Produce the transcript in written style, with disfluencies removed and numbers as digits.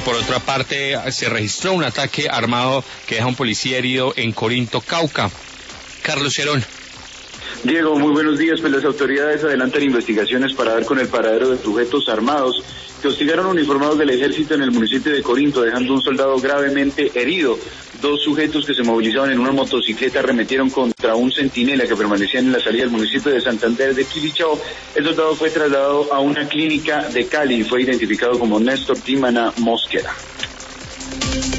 por otra parte, se registró un ataque armado que deja a un policía herido en Corinto, Cauca. Carlos Herón. Diego, muy buenos días. Pues las autoridades adelantan investigaciones para dar con el paradero de sujetos armados que hostigaron uniformados del ejército en el municipio de Corinto, dejando un soldado gravemente herido. Dos sujetos que se movilizaban en una motocicleta arremetieron contra un centinela que permanecía en la salida del municipio de Santander de Quilichao. El soldado fue trasladado a una clínica de Cali y fue identificado como Néstor Timana Mosquera.